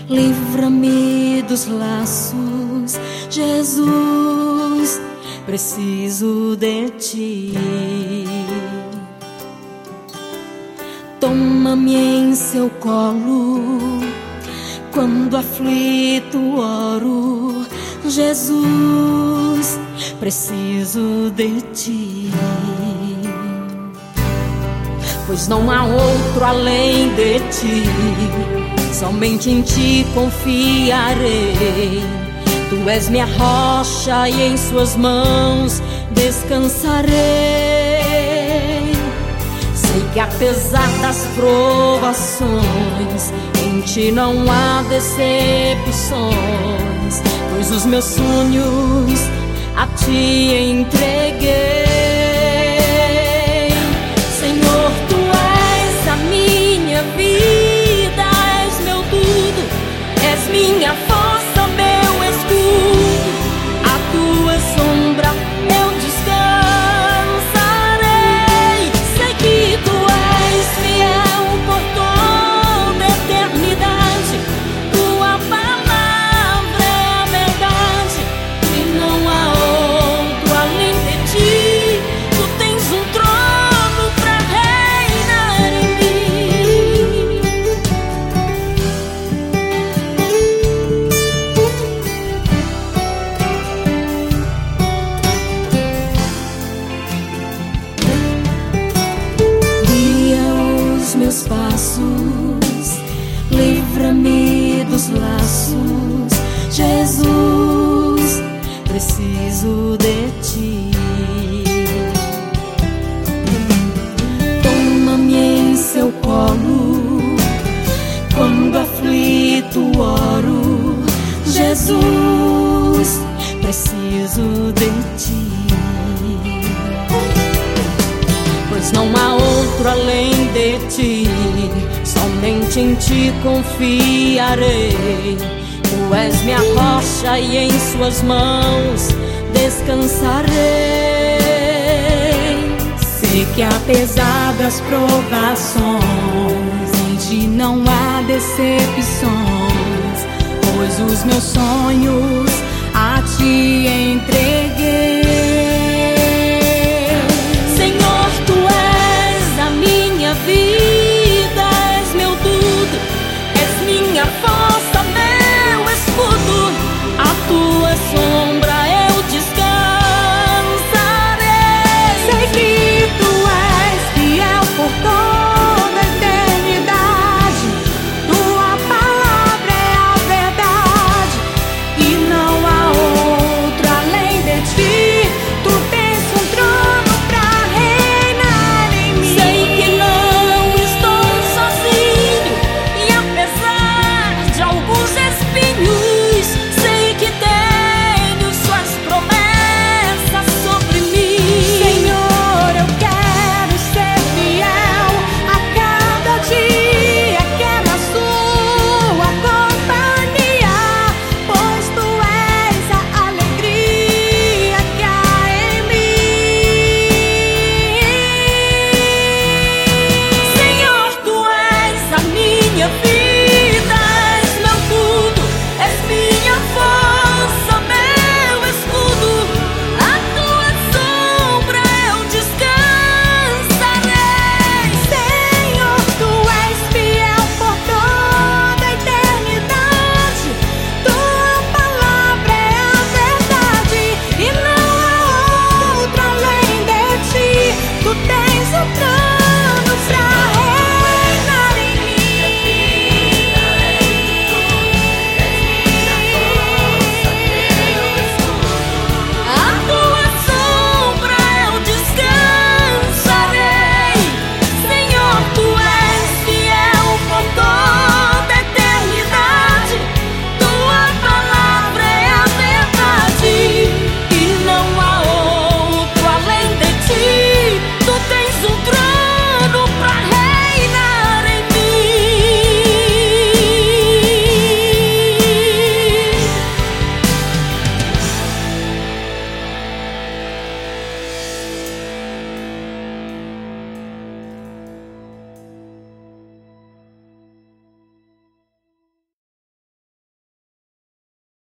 livra-me dos laços, Jesus, preciso de ti. Toma-me em seu colo, quando aflito oro, Jesus, preciso de ti. Pois não há outro além de ti, somente em ti confiarei. Tu és minha rocha e em suas mãos descansarei. Sei que apesar das provações, em ti não há decepções, pois os meus sonhos a ti entreguei. Senhor, tu és a minha vida, és meu tudo, és minha força, meu escudo. A tua sombra eu descansarei. Sei que tu és fiel por toda a eternidade. Tua palavra é a verdade e não há outro além de ti. Tu tens um trono pra reinar em mim. Guia os meus passos, livra-me dos laços, Jesus, preciso de ti. Toma-me em seu colo, quando aflito oro, Jesus, preciso de ti. Pois não há outro além de ti, somente em ti confiarei. Tu és minha rocha e em suas mãos descansarei. Sei que apesar das provações, em ti não há decepções, pois os meus sonhos a ti entreguei.